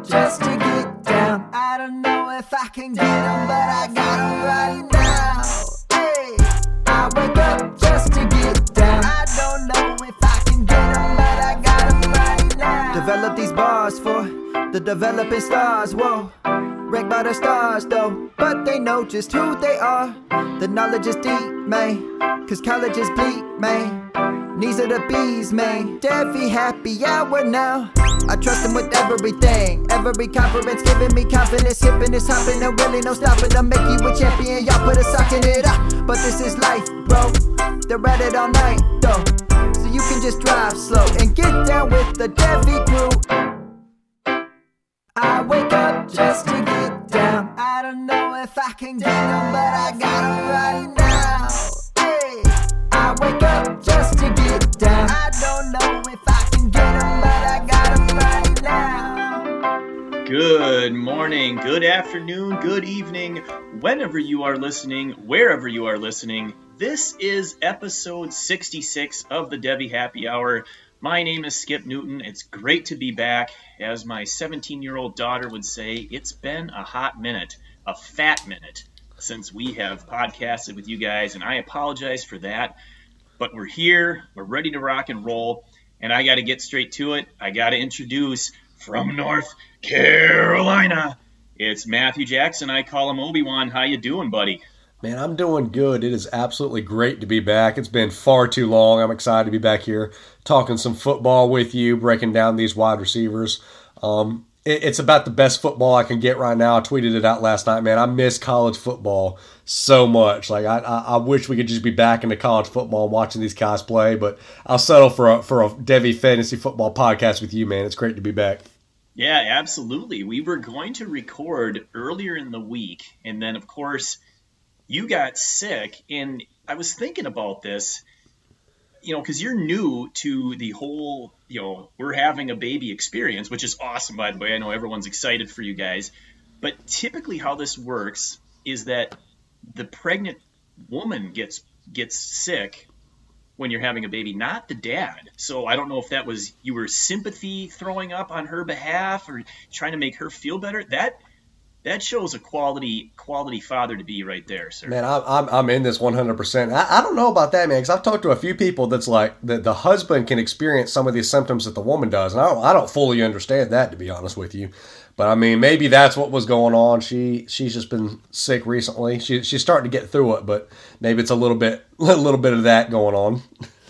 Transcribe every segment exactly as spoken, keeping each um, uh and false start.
up just to get down. I don't know if I can get them, but I got them right now. Hey, I wake up just to get down. I don't know if I can get them, but I got them right now. Develop these bars for the developing stars, whoa. Ranked by the stars though, but they know just who they are. The knowledge is deep, man, cause college is bleak, man. Knees are the bees, man. Devi happy hour now. I trust him with everything. Every conference giving me confidence. Hipping is hopping and really no stopping. I'll make you a champion, y'all put a sock in it up. But this is life, bro. They're at it all night, though. So you can just drive slow and get down with the Devi crew. I wake up just to get down. I don't know if I can get them, but I got them right now. Hey, I wake up just to get down. I don't know if I can get them, but I got them right now. Good morning, good afternoon, good evening, whenever you are listening, wherever you are listening. This is episode sixty-six of the Devi Happy Hour. My name is Skip Newton. It's great to be back. As my seventeen-year-old daughter would say, it's been a hot minute, a fat minute, since we have podcasted with you guys, and I apologize for that. But we're here, we're ready to rock and roll, and I got to get straight to it. I got to introduce from North Carolina, it's Matthew Jackson. I call him Obi-Wan. How you doing, buddy? Man, I'm doing good. It is absolutely great to be back. It's been far too long. I'm excited to be back here talking some football with you, breaking down these wide receivers. Um, it, it's about the best football I can get right now. I tweeted it out last night, man. I miss college football so much. Like I, I, I wish we could just be back into college football and watching these guys play, but I'll settle for a, for a Devi Fantasy Football podcast with you, man. It's great to be back. Yeah, absolutely. We were going to record earlier in the week, and then, of course, you got sick, and I was thinking about this, you know, because you're new to the whole, you know, we're having a baby experience, which is awesome, by the way. I know everyone's excited for you guys. But typically how this works is that the pregnant woman gets gets sick when you're having a baby, not the dad. So I don't know if that was you were sympathy throwing up on her behalf or trying to make her feel better. That That shows a quality quality father to be right there, sir. Man, I'm I'm, I'm in this one hundred percent. I, I don't know about that, man, because I've talked to a few people that's like that the husband can experience some of these symptoms that the woman does, and I don't I don't fully understand that, to be honest with you. But I mean, maybe that's what was going on. She she's just been sick recently. She she's starting to get through it, but maybe it's a little bit a little bit of that going on.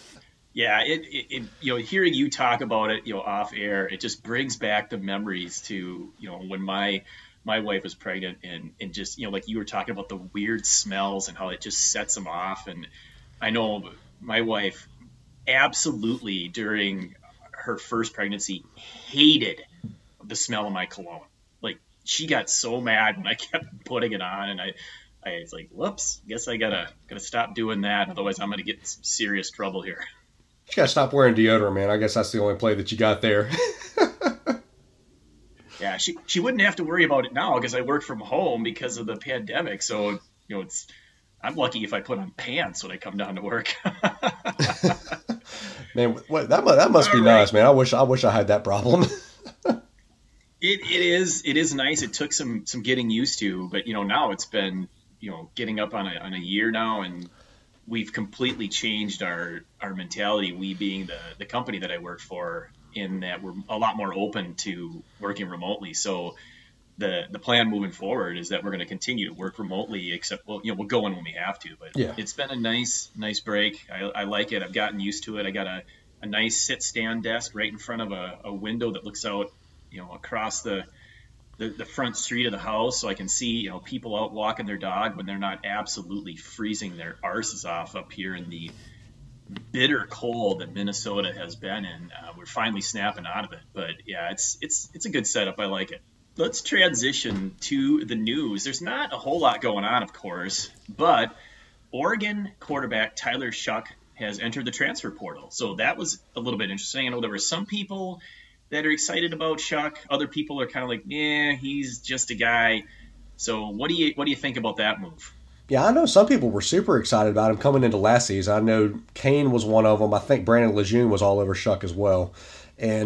Yeah, it, it, it you know, hearing you talk about it, you know, off air, it just brings back the memories to, you know, when my my wife was pregnant and, and just, you know, like you were talking about the weird smells and how it just sets them off. And I know my wife absolutely during her first pregnancy hated the smell of my cologne. Like she got so mad when I kept putting it on, and I, I was like, whoops, guess I gotta, gotta stop doing that. Otherwise I'm going to get in some serious trouble here. You got to stop wearing deodorant, man. I guess that's the only play that you got there. Yeah, she she wouldn't have to worry about it now because I work from home because of the pandemic. So, you know, it's I'm lucky if I put on pants when I come down to work. Man, what, that must, that must be right. nice, man. I wish I wish I had that problem. it it is it is nice. It took some some getting used to, but you know, now it's been, you know, getting up on a on a year now, and we've completely changed our our mentality. We being the the company that I work for, in that we're a lot more open to working remotely. So the the plan moving forward is that we're going to continue to work remotely, except, well, you know, we'll go in when we have to, but yeah. It's been a nice, nice break. I, I like it. I've gotten used to it. I got a, a nice sit stand desk right in front of a, a window that looks out, you know, across the, the, the front street of the house. So I can see, you know, people out walking their dog when they're not absolutely freezing their arses off up here in the bitter cold that Minnesota has been in. Uh, we're finally snapping out of it, but yeah, it's it's it's a good setup. I like it. Let's transition to the news. There's not a whole lot going on, of course, but Oregon quarterback Tyler Shough has entered the transfer portal, so that was a little bit interesting. I know there were some people that are excited about Shough. Other people are kind of like, yeah, he's just a guy. So what do you what do you think about that move? Yeah, I know some people were super excited about him coming into last season. I know Kane was one of them. I think Brandon Lejeune was all over Shough as well. And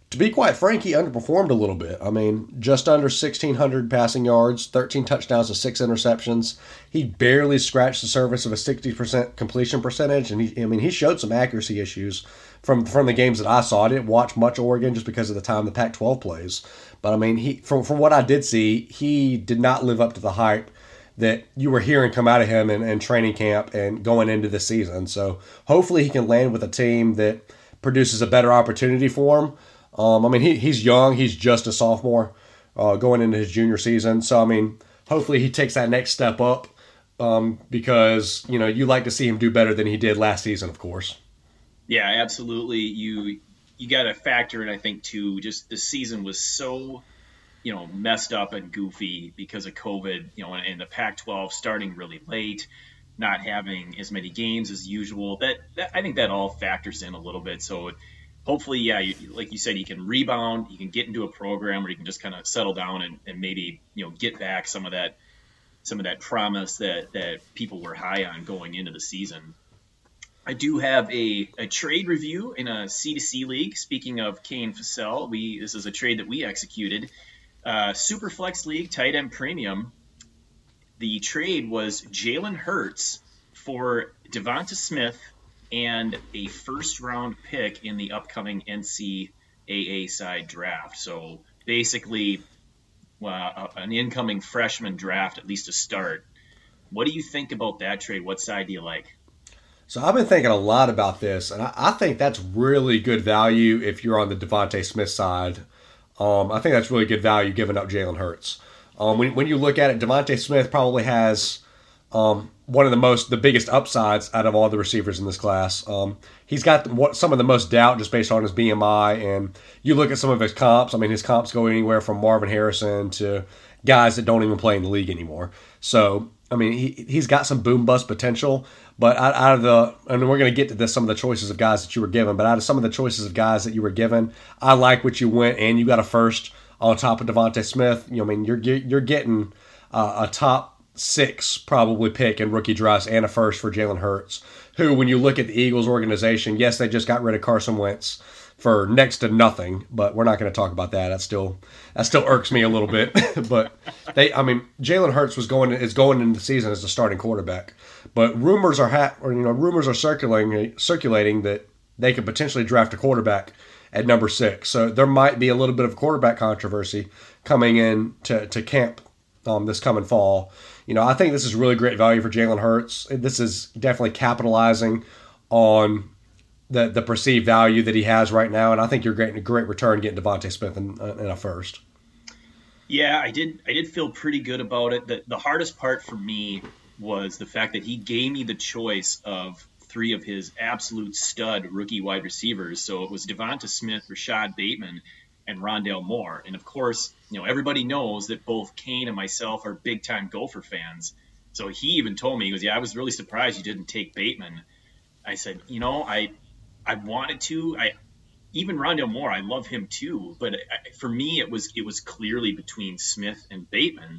to be quite frank, he underperformed a little bit. I mean, just under sixteen hundred passing yards, thirteen touchdowns to six interceptions. He barely scratched the surface of a sixty percent completion percentage, and he, I mean, he showed some accuracy issues from from the games that I saw. I didn't watch much Oregon just because of the time the Pac twelve plays, but I mean, he from from what I did see, he did not live up to the hype that you were hearing come out of him in, in training camp and going into the season. So hopefully he can land with a team that produces a better opportunity for him. Um, I mean, he, he's young. He's just a sophomore uh, going into his junior season. So, I mean, hopefully he takes that next step up um, because, you know, you like to see him do better than he did last season, of course. Yeah, absolutely. You you got to factor in, I think, too, just the season was so, you know, messed up and goofy because of COVID, you know, and, and the Pac twelve starting really late, not having as many games as usual. That, that I think that all factors in a little bit. So hopefully, yeah, you, like you said, you can rebound, you can get into a program where you can just kind of settle down and, and maybe, you know, get back some of that some of that promise that, that people were high on going into the season. I do have a, a trade review in a C two C league. Speaking of Kane Fassell, we this is a trade that we executed. Uh, Superflex League, tight end premium. The trade was Jalen Hurts for Devonta Smith and a first-round pick in the upcoming N C A A side draft. So basically, well, an incoming freshman draft, at least to start. What do you think about that trade? What side do you like? So I've been thinking a lot about this, and I, I think that's really good value if you're on the Devonta Smith side. Um, I think that's really good value giving up Jalen Hurts. Um, when, when you look at it, Devonta Smith probably has um, one of the most, the biggest upsides out of all the receivers in this class. Um, he's got what, some of the most doubt just based on his B M I, and you look at some of his comps. I mean, his comps go anywhere from Marvin Harrison to guys that don't even play in the league anymore. So, I mean, he, he's got some boom-bust potential, but out, out of the, and we're going to get to this, some of the choices of guys that you were given, but out of some of the choices of guys that you were given, I like what you went, and you got a first on top of Devonta Smith. You know, I mean, you're you're getting uh, a top six probably pick in rookie drafts and a first for Jalen Hurts, who, when you look at the Eagles organization, yes, they just got rid of Carson Wentz for next to nothing, but we're not going to talk about that. That still that still irks me a little bit. But they, I mean, Jalen Hurts was going is going into the season as the starting quarterback, but rumors are ha- or you know rumors are circulating circulating that they could potentially draft a quarterback at number six. So there might be a little bit of quarterback controversy coming in to to camp um, this coming fall. You know, I think this is really great value for Jalen Hurts. This is definitely capitalizing on the the perceived value that he has right now, and I think you're getting a great return getting Devonta Smith in, in a first. Yeah, I did. I did feel pretty good about it. The, the hardest part for me was the fact that he gave me the choice of three of his absolute stud rookie wide receivers. So it was Devonta Smith, Rashad Bateman, and Rondale Moore. And of course, you know, everybody knows that both Kane and myself are big time Gopher fans. So he even told me, he goes, "Yeah, I was really surprised you didn't take Bateman." I said, you know, I. I wanted to. I even Rondale Moore, I love him too. But I, for me, it was it was clearly between Smith and Bateman,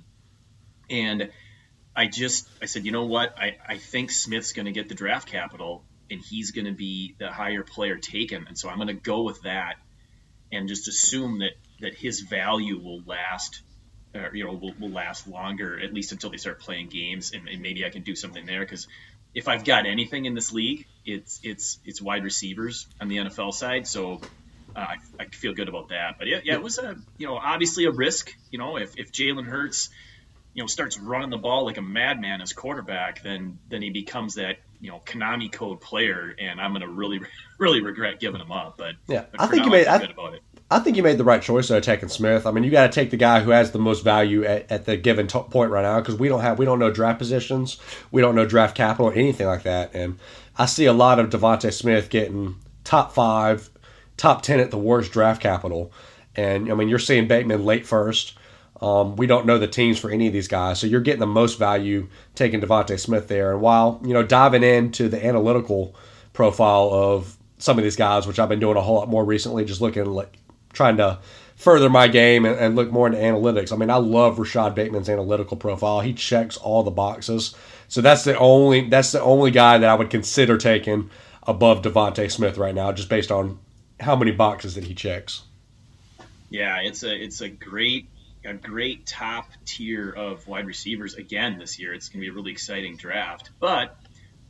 and I just I said, you know what? I, I think Smith's going to get the draft capital, and he's going to be the higher player taken, and so I'm going to go with that, and just assume that that his value will last, or, you know, will, will last longer, at least until they start playing games, and, and maybe I can do something there because. If I've got anything in this league, it's it's it's wide receivers on the N F L side, so uh, I, I feel good about that. But yeah, yeah, it was a you know obviously a risk. You know, if if Jalen Hurts, you know, starts running the ball like a madman as quarterback, then then he becomes that you know Konami code player, and I'm gonna really really regret giving him up. But yeah, but I think now, you made I feel I, good about it. I think you made the right choice though, taking Smith. I mean, you got to take the guy who has the most value at, at the given t- point right now because we don't have we don't know draft positions, we don't know draft capital or anything like that. And I see a lot of Devonta Smith getting top five, top ten at the worst draft capital. And I mean, you're seeing Bateman late first. Um, we don't know the teams for any of these guys, so you're getting the most value taking Devonta Smith there. And while you know diving into the analytical profile of some of these guys, which I've been doing a whole lot more recently, just looking like. Trying to further my game and, and look more into analytics. I mean, I love Rashad Bateman's analytical profile. He checks all the boxes. So that's the only that's the only guy that I would consider taking above Devonta Smith right now, just based on how many boxes that he checks. Yeah, it's a it's a great a great top tier of wide receivers again this year. It's going to be a really exciting draft. But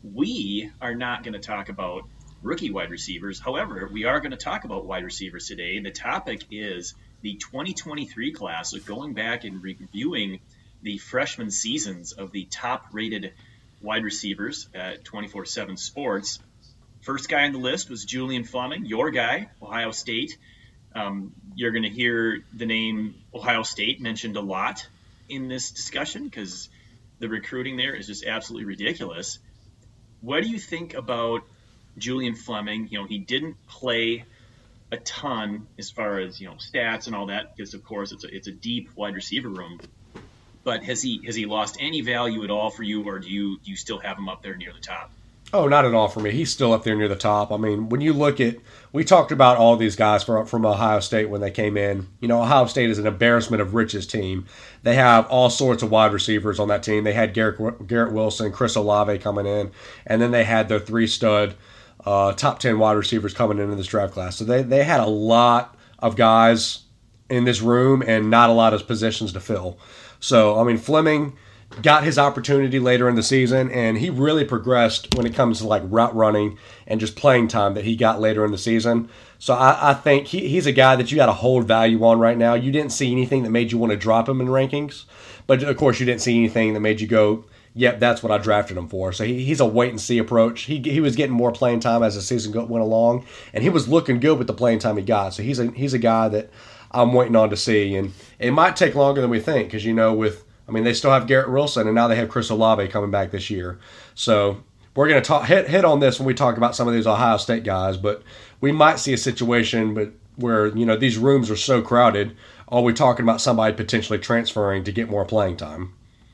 we are not going to talk about rookie wide receivers. However, we are going to talk about wide receivers today. The topic is the twenty twenty-three class, so going back and reviewing the freshman seasons of the top-rated wide receivers at twenty-four seven Sports. First guy on the list was Julian Fleming, your guy, Ohio State. Um, you're going to hear the name Ohio State mentioned a lot in this discussion because the recruiting there is just absolutely ridiculous. What do you think about Julian Fleming? You know, he didn't play a ton as far as, you know, stats and all that because, of course, it's a, it's a deep wide receiver room. But has he has he lost any value at all for you, or do you do you still have him up there near the top? Oh, not at all for me. He's still up there near the top. I mean, when you look at, we talked about all these guys from, from Ohio State when they came in. You know, Ohio State is an embarrassment of riches team. They have all sorts of wide receivers on that team. They had Garrett, Garrett Wilson, Chris Olave coming in, and then they had their three stud uh, top ten wide receivers coming into this draft class. So they, they had a lot of guys in this room and not a lot of positions to fill. So, I mean, Fleming got his opportunity later in the season, and he really progressed when it comes to like route running and just playing time that he got later in the season. So I, I think he, he's a guy that you got to hold value on right now. You didn't see anything that made you want to drop him in rankings, but of course you didn't see anything that made you go, yep, that's what I drafted him for. So he, he's a wait-and-see approach. He he was getting more playing time as the season went along, and he was looking good with the playing time he got. So he's a, he's a guy that I'm waiting on to see, and it might take longer than we think because, you know, with I mean, they still have Garrett Wilson, and now they have Chris Olave coming back this year. So we're going to talk hit hit on this when we talk about some of these Ohio State guys, but we might see a situation but where, you know, these rooms are so crowded, are we talking about somebody potentially transferring to get more playing time?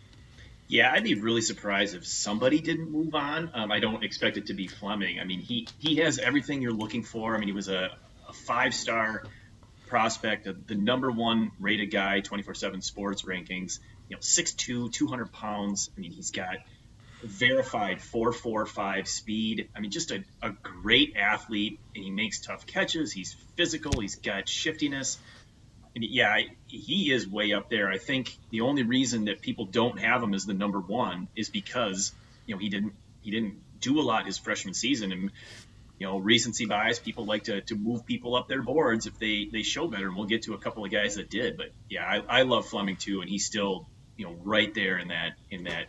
Yeah, I'd be really surprised if somebody didn't move on. Um, I don't expect it to be Fleming. I mean, he, he has everything you're looking for. I mean, he was a, a five-star prospect, the number one rated guy, twenty-four seven Sports rankings. You know, six two, two hundred pounds. I mean, he's got verified four four five speed. I mean, just a, a great athlete, and he makes tough catches. He's physical. He's got shiftiness. And yeah, he is way up there. I think the only reason that people don't have him as the number one is because, you know, he didn't he didn't do a lot his freshman season, and you know, recency bias. People like to, to move people up their boards if they, they show better, and we'll get to a couple of guys that did. But yeah, I, I love Fleming too, and he's still, you know, right there in that in that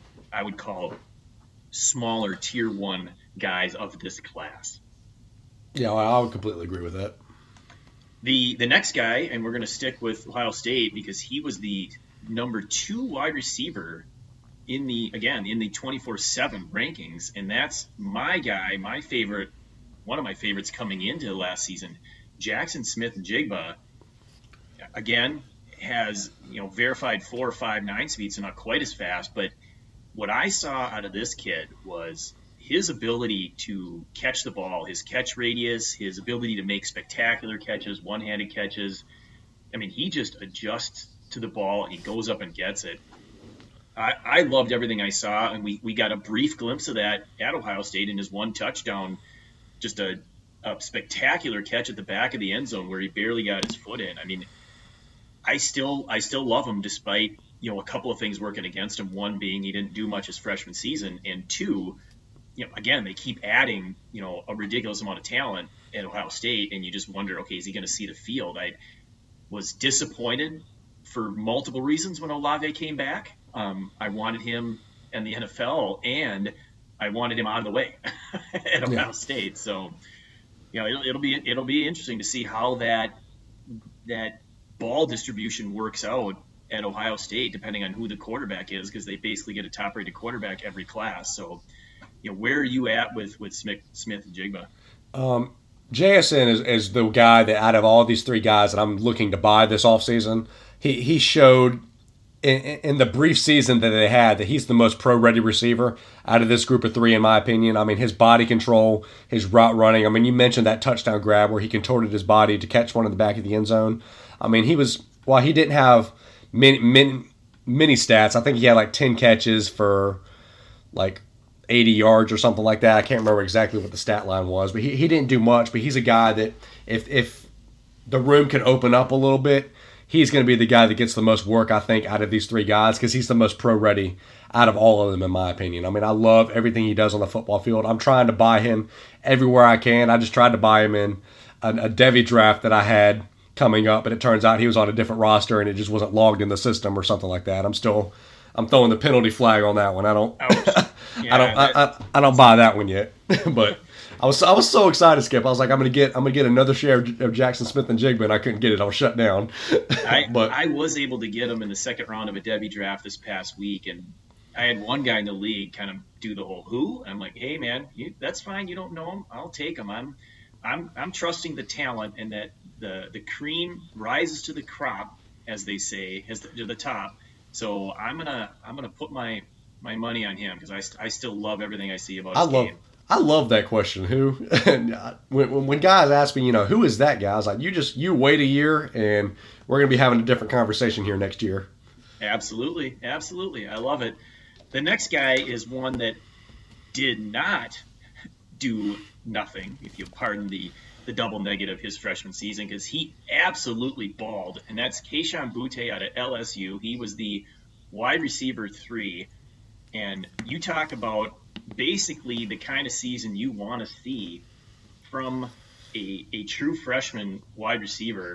I would call smaller tier one guys of this class. Yeah, I would completely agree with that. The the next guy, and we're going to stick with Ohio State because he was the number two wide receiver in the, again, in the twenty-four seven rankings, and that's my guy, my favorite, one of my favorites coming into last season, Jackson Smith-Njigba. Again, has, you know, verified four or five nine speed, so not quite as fast, but what I saw out of this kid was his ability to catch the ball, his catch radius, his ability to make spectacular catches, one-handed catches. I mean, he just adjusts to the ball, and he goes up and gets it. I, I loved everything I saw, and we, we got a brief glimpse of that at Ohio State in his one touchdown, just a, a spectacular catch at the back of the end zone where he barely got his foot in. I mean, I still I still love him despite, you know, a couple of things working against him. One being he didn't do much his freshman season, and two, you know, again, they keep adding, you know, a ridiculous amount of talent at Ohio State, and you just wonder, okay, is he going to see the field? I was disappointed for multiple reasons when Olave came back. Um, I wanted him in the N F L, and I wanted him out of the way at Ohio yeah. State. So, you know, it'll, it'll be it'll be interesting to see how that that ball distribution works out at Ohio State, depending on who the quarterback is, because they basically get a top-rated quarterback every class. So, you know, where are you at with with Smith Smith-Njigba? Um, J S N is, is the guy that out of all these three guys that I'm looking to buy this offseason, he he showed in, in the brief season that they had that he's the most pro-ready receiver out of this group of three, in my opinion. I mean, his body control, his route running. I mean, you mentioned that touchdown grab where he contorted his body to catch one in the back of the end zone. I mean, he was, while he didn't have many, many, many stats, I think he had like ten catches for like eighty yards or something like that. I can't remember exactly what the stat line was, but he, he didn't do much. But he's a guy that if if the room can open up a little bit, he's going to be the guy that gets the most work, I think, out of these three guys because he's the most pro-ready out of all of them, in my opinion. I mean, I love everything he does on the football field. I'm trying to buy him everywhere I can. I just tried to buy him in a, a Devy draft that I had coming up, but it turns out he was on a different roster and it just wasn't logged in the system or something like that. I'm still, I'm throwing the penalty flag on that one. I don't, yeah, I don't, that, I, I, I don't buy that one yet. But I was, I was so excited, Skip. I was like, I'm gonna get, I'm gonna get another share of, of Jackson Smith and Jigba, and I couldn't get it. I was shut down. I, but I was able to get him in the second round of a Devy draft this past week, and I had one guy in the league kind of do the whole who. I'm like, hey man, you, that's fine. You don't know him. I'll take him. I'm, I'm, I'm trusting the talent and that the the cream rises to the crop, as they say, as the, to the top. So I'm gonna I'm gonna put my my money on him because I, I still love everything I see about his I love, game. I love that question. Who? And when when guys ask me, you know, who is that guy? I was like, you just you wait a year, and we're gonna be having a different conversation here next year. Absolutely, absolutely, I love it. The next guy is one that did not do nothing, if you pardon the, the double negative, his freshman season, because he absolutely balled, and that's Kayshon Boutte out of L S U. He was the wide receiver three, and you talk about basically the kind of season you want to see from a, a true freshman wide receiver.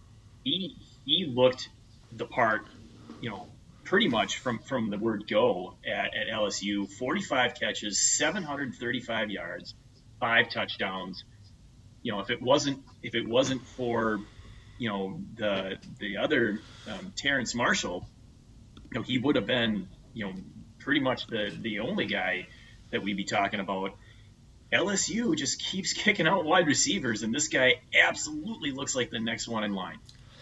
He he looked the part, you know, pretty much from, from the word go at, at L S U. forty-five catches, seven hundred thirty-five yards, five touchdowns. You know, if it wasn't if it wasn't for, you know, the the other um, Terrence Marshall, you know, he would have been, you know, pretty much the the only guy that we'd be talking about. L S U just keeps kicking out wide receivers, and this guy absolutely looks like the next one in line.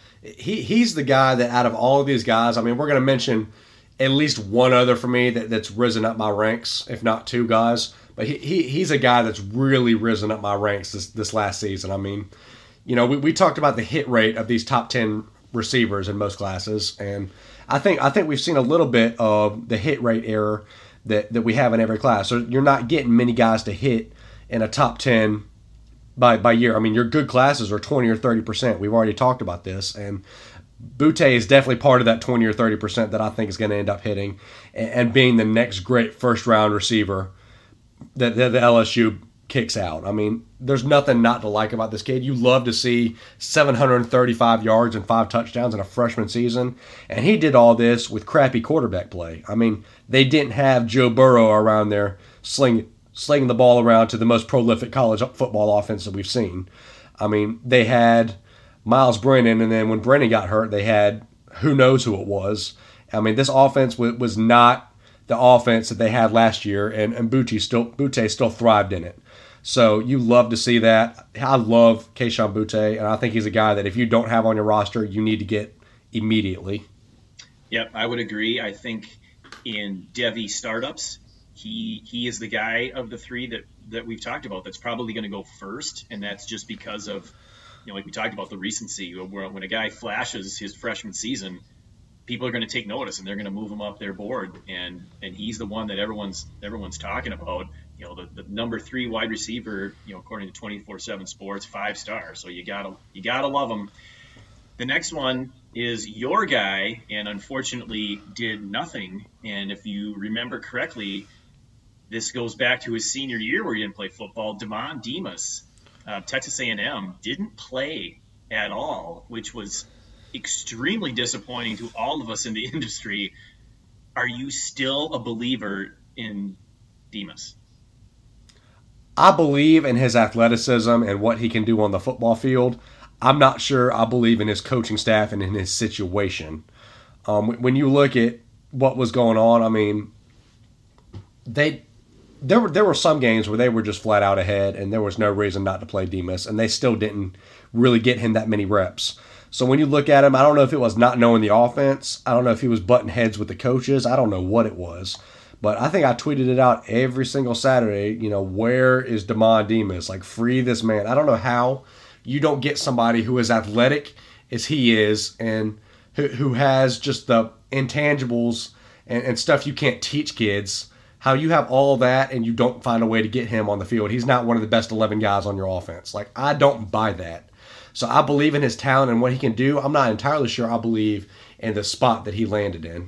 He he's the guy that out of all of these guys, I mean, we're going to mention at least one other for me that, that's risen up my ranks, if not two guys. But he, he he's a guy that's really risen up my ranks this, this last season. I mean, you know, we, we talked about the hit rate of these top ten receivers in most classes, and I think I think we've seen a little bit of the hit rate error that, that we have in every class. So you're not getting many guys to hit in a top ten by by year. I mean, your good classes are twenty or thirty percent. We've already talked about this, and Boutte is definitely part of that twenty or thirty percent that I think is going to end up hitting and, and being the next great first-round receiver that, that the L S U kicks out. I mean, there's nothing not to like about this kid. You love to see seven hundred thirty-five yards and five touchdowns in a freshman season, and he did all this with crappy quarterback play. I mean, they didn't have Joe Burrow around there slinging slinging the ball around to the most prolific college football offense that we've seen. I mean, they had Miles Brennan, and then when Brennan got hurt, they had who knows who it was. I mean, this offense w- was not the offense that they had last year, and, and Boutte still, Boutte still thrived in it. So you love to see that. I love Kayshon Boutte, and I think he's a guy that if you don't have on your roster, you need to get immediately. Yep, I would agree. I think in Devy startups, He he is the guy of the three that, that we've talked about that's probably going to go first, and that's just because of, you know, like we talked about the recency. Where when a guy flashes his freshman season, people are going to take notice and they're going to move him up their board, and and he's the one that everyone's everyone's talking about. You know, the, the number three wide receiver, you know, according to twenty-four seven Sports, five star. So you gotta you gotta love him. The next one is your guy, and unfortunately did nothing. And if you remember correctly, this goes back to his senior year where he didn't play football. Demond Demas, uh, Texas A and M, didn't play at all, which was extremely disappointing to all of us in the industry. Are you still a believer in Demas? I believe in his athleticism and what he can do on the football field. I'm not sure I believe in his coaching staff and in his situation. Um, when you look at what was going on, I mean, they there were there were some games where they were just flat out ahead, and there was no reason not to play Demas, and they still didn't really get him that many reps. So when you look at him, I don't know if it was not knowing the offense. I don't know if he was butting heads with the coaches. I don't know what it was. But I think I tweeted it out every single Saturday, you know, where is Demond Demas? Like, free this man. I don't know how you don't get somebody who is athletic as he is and who, who has just the intangibles and, and stuff you can't teach kids, how you have all that and you don't find a way to get him on the field. He's not one of the best eleven guys on your offense. Like, I don't buy that. So I believe in his talent and what he can do. I'm not entirely sure I believe in the spot that he landed in.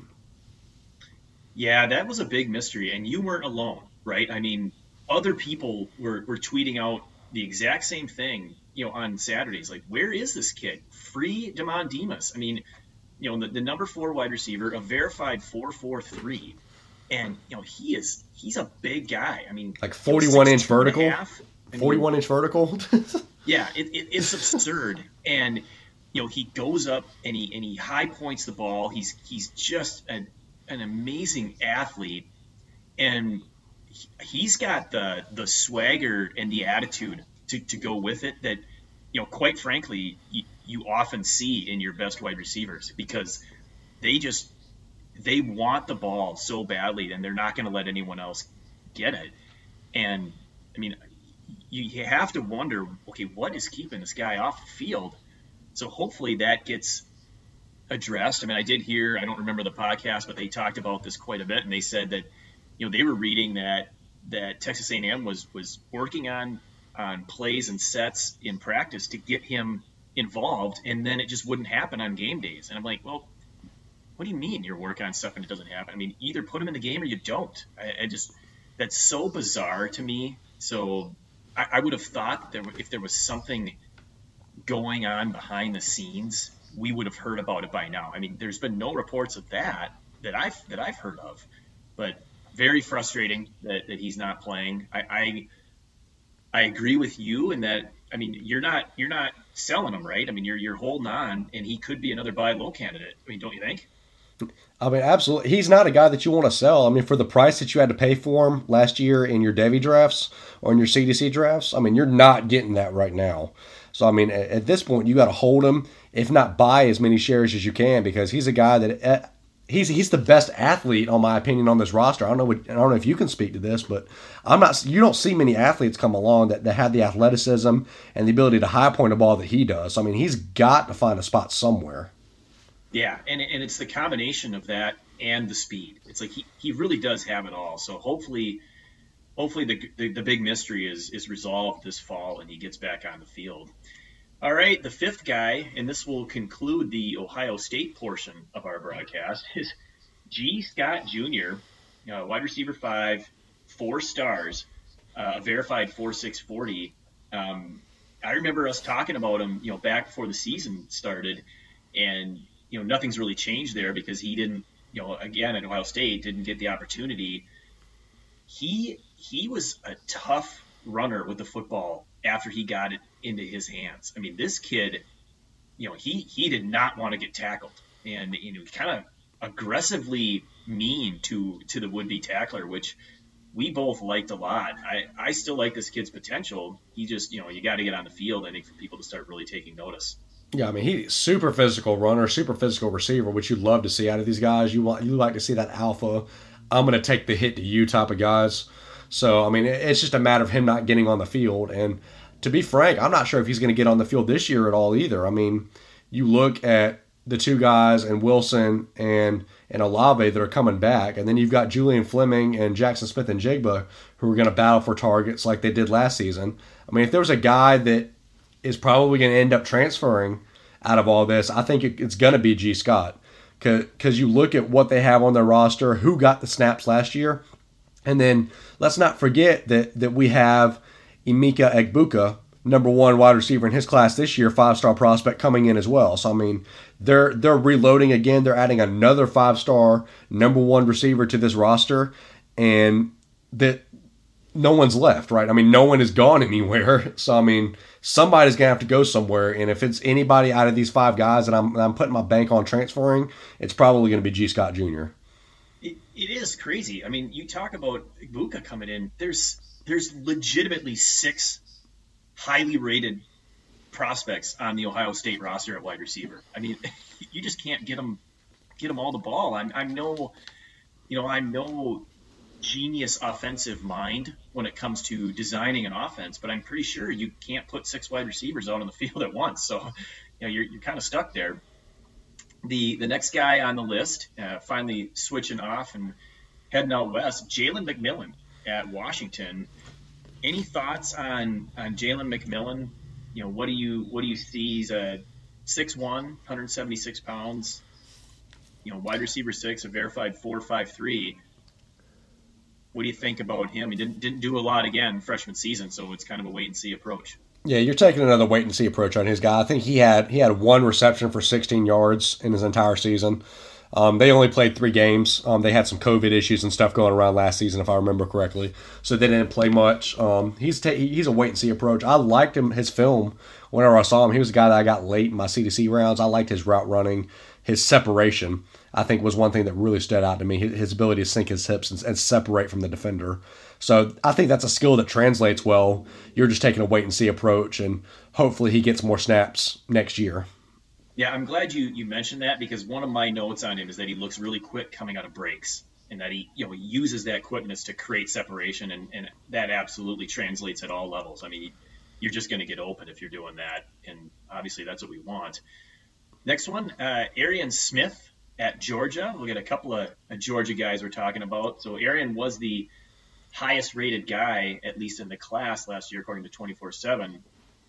Yeah, that was a big mystery, and you weren't alone, right? I mean, other people were, were tweeting out the exact same thing, you know, on Saturdays. Like, where is this kid? Free Demond Demas. I mean, you know, the, the number four wide receiver, a verified four four three. And, you know, he is, he's a big guy. I mean, like forty-one inch vertical, I forty-one inch vertical. Yeah, it, it, it's absurd. And, you know, he goes up and he, and he high points the ball. He's, he's just an, an amazing athlete. And he's got the, the swagger and the attitude to, to go with it that, you know, quite frankly, you, you often see in your best wide receivers, because they just, they want the ball so badly and they're not going to let anyone else get it. And I mean, you, you have to wonder, okay, what is keeping this guy off the field? So hopefully that gets addressed. I mean, I did hear, I don't remember the podcast, but they talked about this quite a bit, and they said that, you know, they were reading that that Texas A and M was was working on on plays and sets in practice to get him involved, and then it just wouldn't happen on game days. And I'm like, well, what do you mean you're working on stuff and it doesn't happen? I mean, either put him in the game or you don't. I, I just, that's so bizarre to me. So I, I would have thought that there, if there was something going on behind the scenes, we would have heard about it by now. I mean, there's been no reports of that that I've that I've heard of, but very frustrating that, that he's not playing. I, I I agree with you in that. I mean, you're not you're not selling him, right? I mean, you're you're holding on, and he could be another buy low candidate. I mean, don't you think? I mean, absolutely. He's not a guy that you want to sell. I mean, for the price that you had to pay for him last year in your Devy drafts or in your C D C drafts, I mean, you're not getting that right now. So, I mean, at, at this point, you got to hold him, if not buy as many shares as you can, because he's a guy that uh, he's he's the best athlete, on my opinion, on this roster. I don't know what, I don't know if you can speak to this, but I'm not. You don't see many athletes come along that, that have the athleticism and the ability to high point a ball that he does. So, I mean, he's got to find a spot somewhere. Yeah, and and it's the combination of that and the speed. It's like he, he really does have it all. So hopefully, hopefully the, the the big mystery is is resolved this fall and he gets back on the field. All right, the fifth guy, and this will conclude the Ohio State portion of our broadcast, is G. Scott Junior, uh, wide receiver five, four stars, uh, a verified four six forty. Um, I remember us talking about him, you know, back before the season started, and you know, nothing's really changed there because he didn't, you know, again at Ohio State didn't get the opportunity. He he was a tough runner with the football after he got it into his hands. I mean, this kid, you know, he he did not want to get tackled, and you know, kind of aggressively mean to to the would-be tackler, which we both liked a lot. I I still like this kid's potential. He just, you know, you got to get on the field, I think, for people to start really taking notice. Yeah, I mean, he's super physical runner, super physical receiver, which you love to see out of these guys. You want you like to see that alpha, I'm going to take the hit to you type of guys. So, I mean, it's just a matter of him not getting on the field. And to be frank, I'm not sure if he's going to get on the field this year at all either. I mean, you look at the two guys and Wilson and and Olave that are coming back, and then you've got Julian Fleming and Jackson Smith and Jigba who are going to battle for targets like they did last season. I mean, if there was a guy that is probably going to end up transferring out of all this, I think it's going to be G. Scott. Because you look at what they have on their roster, who got the snaps last year, and then let's not forget that that we have Emeka Egbuka, number one wide receiver in his class this year, five-star prospect coming in as well. So, I mean, they're they're reloading again. They're adding another five-star number one receiver to this roster, and that no one's left, right? I mean, no one has gone anywhere. So, I mean, somebody's going to have to go somewhere. And if it's anybody out of these five guys that I'm, I'm putting my bank on transferring, it's probably going to be G. Scott Junior It, it is crazy. I mean, you talk about Egbuka coming in. There's there's legitimately six highly rated prospects on the Ohio State roster at wide receiver. I mean, you just can't get them get them all the ball. I'm I'm no, you know, I'm no genius offensive mind when it comes to designing an offense, but I'm pretty sure you can't put six wide receivers out on the field at once. So, you know, you're you're kind of stuck there. The the next guy on the list, uh, finally switching off and heading out west, Jalen McMillan at Washington. Any thoughts on on Jalen McMillan you know, what do you what do you see? He's a six one, one hundred seventy-six pounds. You know, wide receiver six, a verified four five three. What do you think about him? He didn't didn't do a lot again freshman season, so it's kind of a wait and see approach. Yeah, you're taking another wait and see approach on his guy. I think he had he had one reception for sixteen yards in his entire season. Um, they only played three games. Um, they had some COVID issues and stuff going around last season, if I remember correctly. So they didn't play much. Um, he's ta- he's a wait and see approach. I liked him his film whenever I saw him. He was a guy that I got late in my C D C rounds. I liked his route running, his separation. I think was one thing that really stood out to me. His ability to sink his hips and, and separate from the defender. So I think that's a skill that translates well. You're just taking a wait and see approach, and hopefully he gets more snaps next year. Yeah, I'm glad you, you mentioned that, because one of my notes on him is that he looks really quick coming out of breaks, and that he you know he uses that quickness to create separation, and, and that absolutely translates at all levels. I mean, you're just going to get open if you're doing that, and obviously that's what we want. Next one, uh, Arian Smith at Georgia. We'll get a couple of uh, Georgia guys we're talking about. So Arian was the highest rated guy, at least in the class last year, according to twenty-four seven.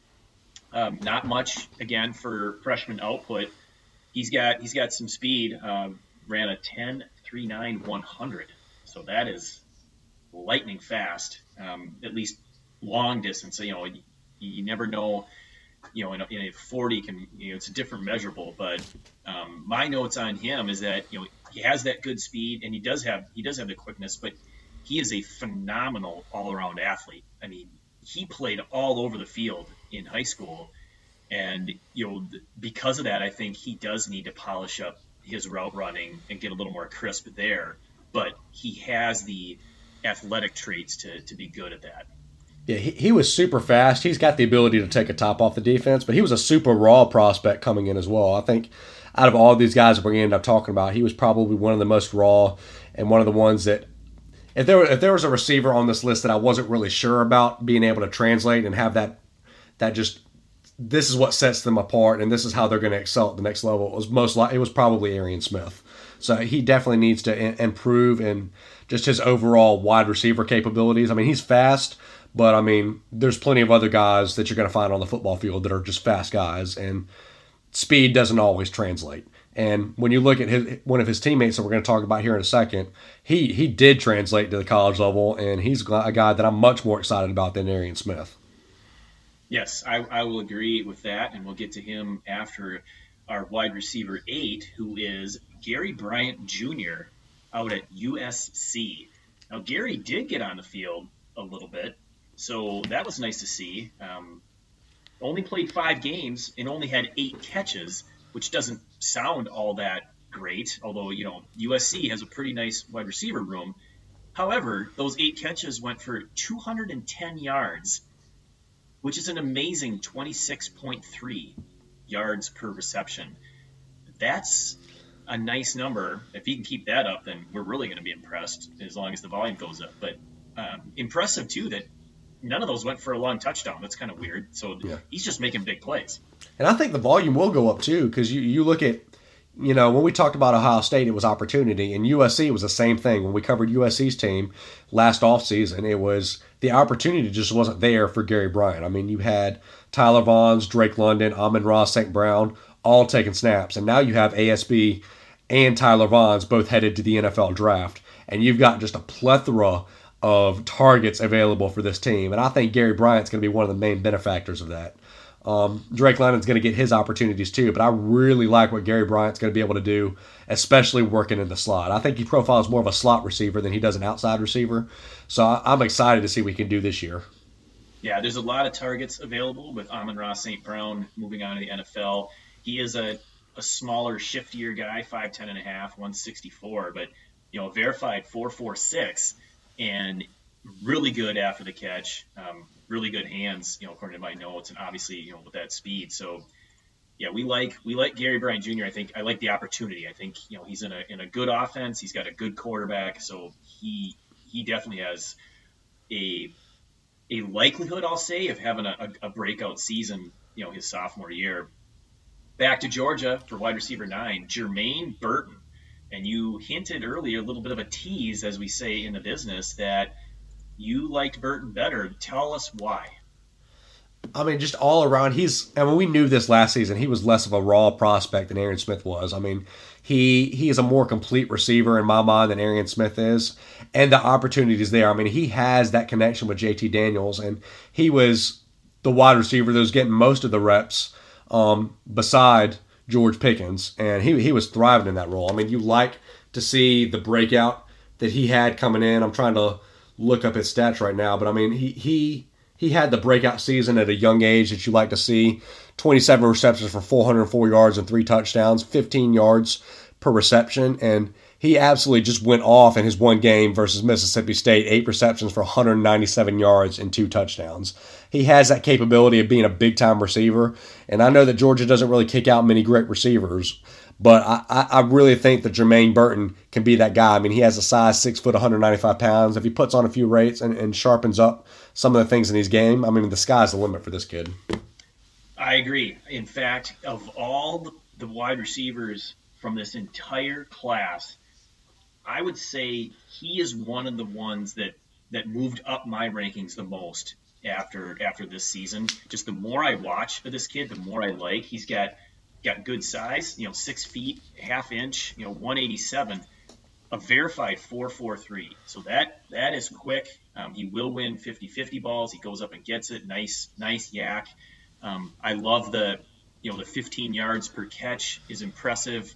Um, not much again for freshman output. He's got he's got some speed. Um, ran a ten three nine one hundred, so that is lightning fast. Um, at least long distance. So, you know, you, you never know. You know, in a, in a forty can you know it's a different measurable. But um, my notes on him is that you know he has that good speed, and he does have he does have the quickness, but he is a phenomenal all around athlete. I mean, he played all over the field in high school, and you know because of that, I think he does need to polish up his route running and get a little more crisp there. But he has the athletic traits to to be good at that. Yeah, he, he was super fast. He's got the ability to take a top off the defense, but he was a super raw prospect coming in as well. I think out of all these guys that we're going to end up talking about, he was probably one of the most raw and one of the ones that if there were, if there was a receiver on this list that I wasn't really sure about being able to translate and have that that just this is what sets them apart and this is how they're going to excel at the next level, it was most like it was probably Arian Smith. So he definitely needs to in, improve in just his overall wide receiver capabilities. I mean, he's fast. But, I mean, there's plenty of other guys that you're going to find on the football field that are just fast guys, and speed doesn't always translate. And when you look at his, one of his teammates that we're going to talk about here in a second, he he did translate to the college level, and he's a guy that I'm much more excited about than Arian Smith. Yes, I, I will agree with that, and we'll get to him after our wide receiver eight, who is Gary Bryant Junior out at U S C. Now, Gary did get on the field a little bit. So that was nice to see. Um, only played five games and only had eight catches, which doesn't sound all that great, although, you know, U S C has a pretty nice wide receiver room. However, those eight catches went for two hundred ten yards, which is an amazing twenty-six point three yards per reception. That's a nice number. If he can keep that up, then we're really going to be impressed as long as the volume goes up. But um, impressive, too, that none of those went for a long touchdown. That's kind of weird. So yeah. He's just making big plays. And I think the volume will go up, too, because you, you look at, you know, when we talked about Ohio State, it was opportunity. And U S C was the same thing. When we covered U S C's team last offseason, it was the opportunity just wasn't there for Gary Bryant. I mean, you had Tyler Vaughns, Drake London, Amon-Ra Saint Brown all taking snaps. And now you have A S B and Tyler Vaughns both headed to the N F L draft. And you've got just a plethora of targets available for this team. And I think Gary Bryant's going to be one of the main benefactors of that. Um, Drake London's going to get his opportunities too, but I really like what Gary Bryant's going to be able to do, especially working in the slot. I think he profiles more of a slot receiver than he does an outside receiver. So I'm excited to see what he can do this year. Yeah, there's a lot of targets available with Amon-Ra Saint Brown moving on to the N F L. He is a, a smaller, shiftier guy, five ten and a half, one sixty-four, but you know, verified four four six and really good after the catch. Um, really good hands, you know, according to my notes, and obviously, you know, with that speed. So, yeah, we like we like Gary Bryant Junior I think I like the opportunity. I think, you know, he's in a in a good offense. He's got a good quarterback, so he he definitely has a a likelihood, I'll say, of having a, a, a breakout season, you know, his sophomore year. Back to Georgia for wide receiver nine, Jermaine Burton. And you hinted earlier, a little bit of a tease, as we say in the business, that you liked Burton better. Tell us why. I mean, just all around, he's, I mean, we knew this last season. He was less of a raw prospect than Aaron Smith was. I mean, he he is a more complete receiver in my mind than Aaron Smith is. And the opportunity is there. I mean, he has that connection with J T Daniels, and he was the wide receiver that was getting most of the reps um, beside George Pickens, and he he was thriving in that role. I mean, you like to see the breakout that he had coming in. I'm trying to look up his stats right now, but I mean, he he he had the breakout season at a young age that you like to see. twenty-seven receptions for four hundred four yards and three touchdowns, fifteen yards per reception, and he absolutely just went off in his one game versus Mississippi State, eight receptions for one hundred ninety-seven yards and two touchdowns. He has that capability of being a big-time receiver, and I know that Georgia doesn't really kick out many great receivers, but I, I really think that Jermaine Burton can be that guy. I mean, he has a size, six foot, one hundred ninety-five pounds. If he puts on a few rates and, and sharpens up some of the things in his game, I mean, the sky's the limit for this kid. I agree. In fact, of all the wide receivers from this entire class, I would say he is one of the ones that, that moved up my rankings the most after after this season. Just the more I watch for this kid, the more I like. He's got got good size, you know, six feet, half inch, you know, one eighty-seven, a verified four four three. So that that is quick. Um, he will win fifty-fifty balls. He goes up and gets it. Nice, nice yak. Um, I love the, you know, the fifteen yards per catch is impressive.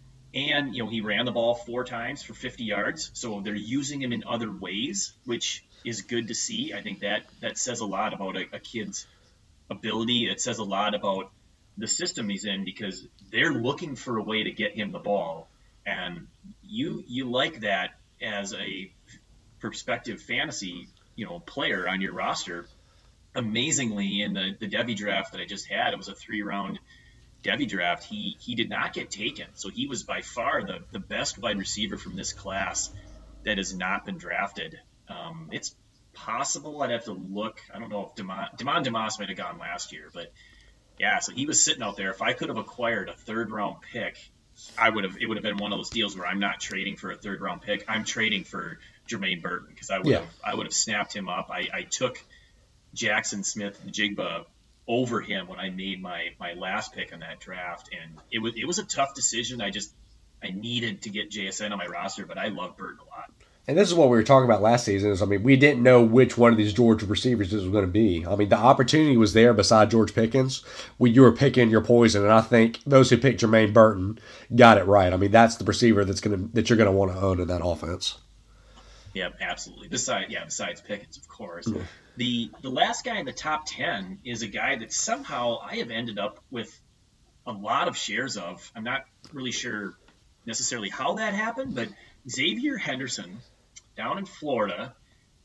And, you know, he ran the ball four times for fifty yards. So they're using him in other ways, which is good to see. I think that that says a lot about a, a kid's ability. It says a lot about the system he's in, because they're looking for a way to get him the ball. And you you like that as a prospective fantasy, you know, player on your roster. Amazingly, in the, the Devy draft that I just had, it was a three-round Devy draft, he he did not get taken. So he was by far the, the best wide receiver from this class that has not been drafted. Um, it's possible. I'd have to look. I don't know if Demond, Demond Demas might have gone last year, but yeah, so he was sitting out there. If I could have acquired a third round pick, I would have. It would have been one of those deals where I'm not trading for a third round pick. I'm trading for Jermaine Burton, because I would Yeah. have I would have snapped him up. I, I took Jackson Smith-Njigba over him when I made my my last pick in that draft, and it was it was a tough decision. I just I needed to get J S N on my roster, but I love Burton a lot. And this is what we were talking about last season. Is I mean, we didn't know which one of these Georgia receivers this was going to be. I mean, the opportunity was there beside George Pickens. We, you were picking your poison, and I think those who picked Jermaine Burton got it right. I mean, that's the receiver that's going to that you're going to want to own in that offense. Yeah, absolutely. Besides, yeah, besides Pickens, of course. Yeah. The the last guy in the top ten is a guy that somehow I have ended up with a lot of shares of. I'm not really sure necessarily how that happened, but Xavier Henderson down in Florida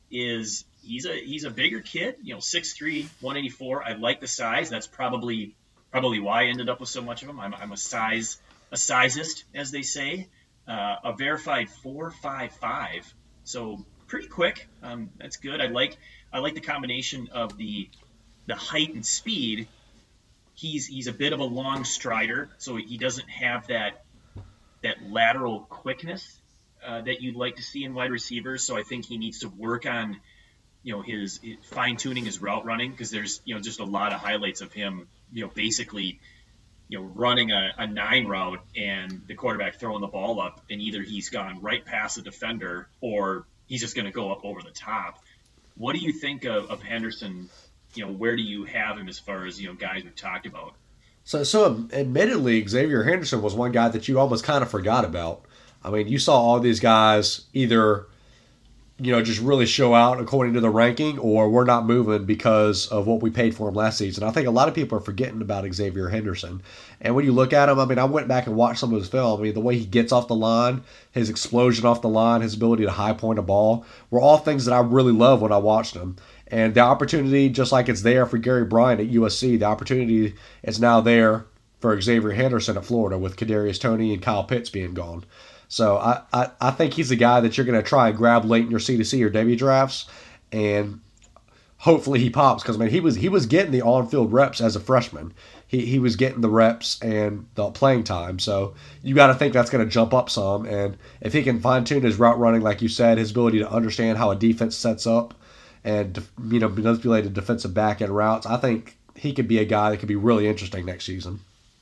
is he's a he's a bigger kid, you know, six three, one eighty-four. I like the size. That's probably probably why I ended up with so much of him. I'm I'm a size a sizeist, as they say. Uh, a verified four five five. So pretty quick. Um, that's good. I like I like the combination of the the height and speed. He's he's a bit of a long strider, so he doesn't have that that lateral quickness uh, that you'd like to see in wide receivers. So I think he needs to work on, you know, his, his fine tuning his route running, because there's, you know, just a lot of highlights of him, you know, basically, you know, running a, a nine route and the quarterback throwing the ball up, and either he's gone right past the defender or he's just going to go up over the top. What do you think of, of Henderson? You know, where do you have him as far as, you know, guys we've talked about? So, so admittedly, Xavier Henderson was one guy that you almost kind of forgot about. I mean, you saw all these guys either, you know, just really show out according to the ranking, or we're not moving because of what we paid for him last season. I think a lot of people are forgetting about Xavier Henderson. And when you look at him, I mean, I went back and watched some of his film. I mean, the way he gets off the line, his explosion off the line, his ability to high point a ball, were all things that I really love when I watched him. And the opportunity, just like it's there for Gary Bryant at U S C, the opportunity is now there for Xavier Henderson at Florida, with Kadarius Toney and Kyle Pitts being gone. So I, I, I think he's a guy that you're going to try and grab late in your C to C or Devy drafts, and hopefully he pops, because I mean he was he was getting the on-field reps as a freshman. He he was getting the reps and the playing time. So you got to think that's going to jump up some. And if he can fine-tune his route running, like you said, his ability to understand how a defense sets up and, you know, manipulate a defensive back end routes, I think he could be a guy that could be really interesting next season.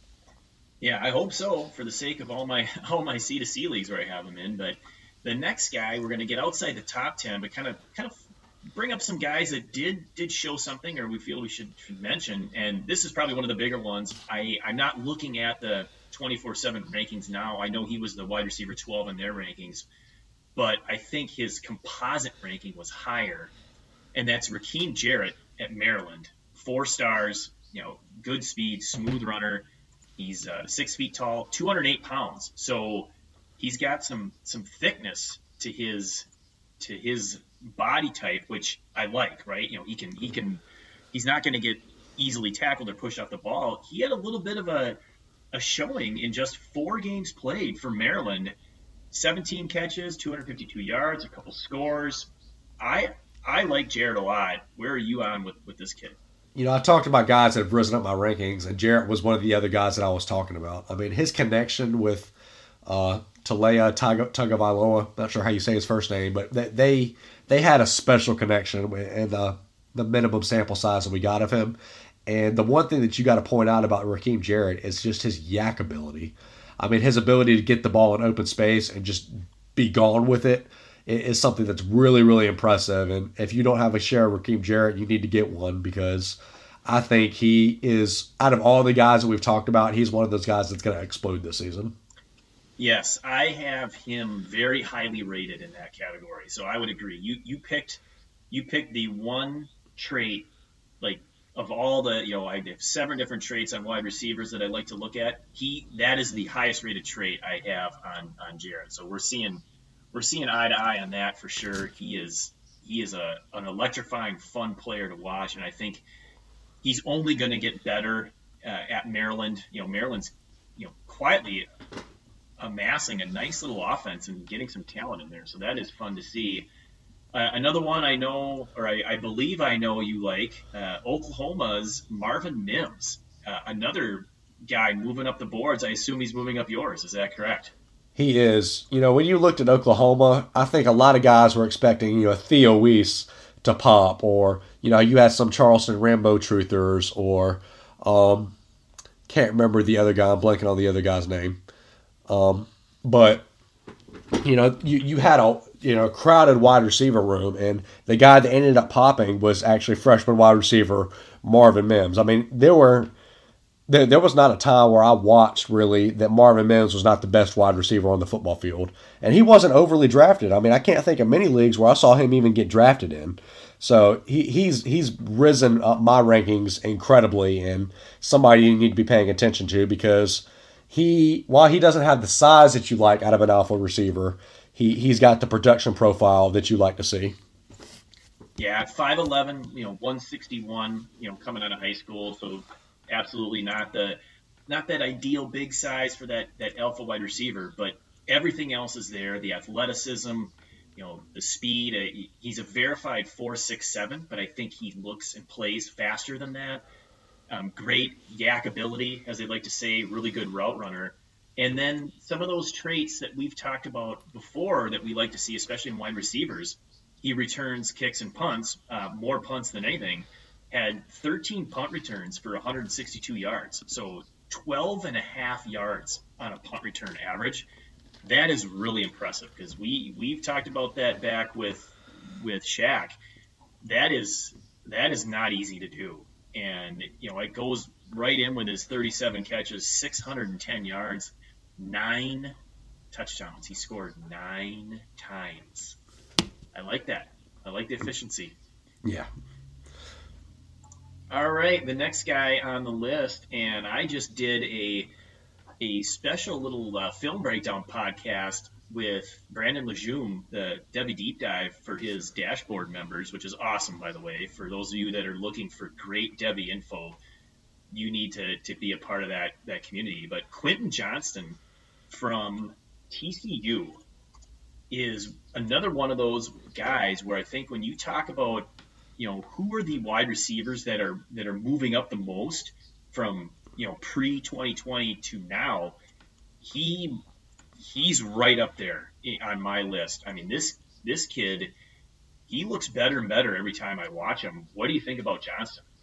Yeah, I hope so, for the sake of all my all my C to C leagues where I have him in. But the next guy, we're going to get outside the top ten, but kind of kind of bring up some guys that did did show something, or we feel we should, should mention. And this is probably one of the bigger ones. I, I'm not looking at the twenty-four seven rankings now. I know he was the wide receiver twelve in their rankings, but I think his composite ranking was higher, and that's Raheem Jarrett at Maryland. Four stars, you know, good speed, smooth runner. He's uh, six feet tall, two hundred eight pounds. So he's got some some thickness to his to his body type, which I like. Right? You know, he can he can he's not going to get easily tackled or pushed off the ball. He had a little bit of a a showing in just four games played for Maryland. seventeen catches, two hundred fifty-two yards, a couple scores. I I like Jarrett a lot. Where are you on with, with this kid? You know, I talked about guys that have risen up my rankings, and Jarrett was one of the other guys that I was talking about. I mean, his connection with uh, Talea Tagovailoa, not sure how you say his first name, but they they had a special connection in the, the minimum sample size that we got of him. And the one thing that you got to point out about Raheem Jarrett is just his yak ability. I mean, his ability to get the ball in open space and just be gone with it is something that's really, really impressive. And if you don't have a share of Raheem Jarrett, you need to get one, because I think he is, out of all the guys that we've talked about, he's one of those guys that's going to explode this season. Yes, I have him very highly rated in that category. So I would agree. You you picked you picked the one trait, like, of all the, you know, I have seven different traits on wide receivers that I like to look at. He that is the highest rated trait I have on on Jarrett. So we're seeing we're seeing eye to eye on that for sure. He is he is a an electrifying, fun player to watch, and I think he's only going to get better uh, at Maryland. You know, Maryland's you know quietly amassing a nice little offense and getting some talent in there. So that is fun to see. Uh, another one I know, or I, I believe I know you like, uh, Oklahoma's Marvin Mims. Uh, another guy moving up the boards. I assume he's moving up yours. Is that correct? He is. You know, when you looked at Oklahoma, I think a lot of guys were expecting, you know, Theo Weiss to pop, or, you know, you had some Charleston Rambo truthers, or um, can't remember the other guy. I'm blanking on the other guy's name. Um, but, you know, you, you had a, you know, crowded wide receiver room, and the guy that ended up popping was actually freshman wide receiver Marvin Mims. I mean, there were there, there was not a time where I watched really that Marvin Mims was not the best wide receiver on the football field, and he wasn't overly drafted. I mean, I can't think of many leagues where I saw him even get drafted in. So he, he's he's risen up my rankings incredibly, and somebody you need to be paying attention to, because he, while he doesn't have the size that you like out of an alpha receiver, He he's got the production profile that you like to see. Yeah, at five eleven, you know, one sixty-one, you know, coming out of high school, so absolutely not the not that ideal big size for that that alpha wide receiver, but everything else is there. The athleticism, you know, the speed. Uh, he's a verified four six seven, but I think he looks and plays faster than that. Um, great yak ability, as they like to say, really good route runner. And then some of those traits that we've talked about before that we like to see, especially in wide receivers, he returns kicks and punts, uh, more punts than anything, had thirteen punt returns for one hundred sixty-two yards. So twelve and a half yards on a punt return average. That is really impressive, because we, we've talked about that back with with Shaq. That is that is not easy to do. And, you know, it goes right in with his thirty-seven catches, six hundred ten yards, nine touchdowns. He scored nine times. I like that. I like the efficiency. Yeah. All right, the next guy on the list, and I just did a a special little uh, film breakdown podcast with Brandon Lejeune, the Devy Deep Dive, for his dashboard members, which is awesome, by the way. For those of you that are looking for great Devy info, you need to, to be a part of that, that community. But Quentin Johnston from T C U is another one of those guys where I think when you talk about, you know, who are the wide receivers that are that are moving up the most from, you know, pre twenty twenty to now, he he's right up there on my list. I mean, this this kid, he looks better and better every time I watch him. What do you think about Johnston?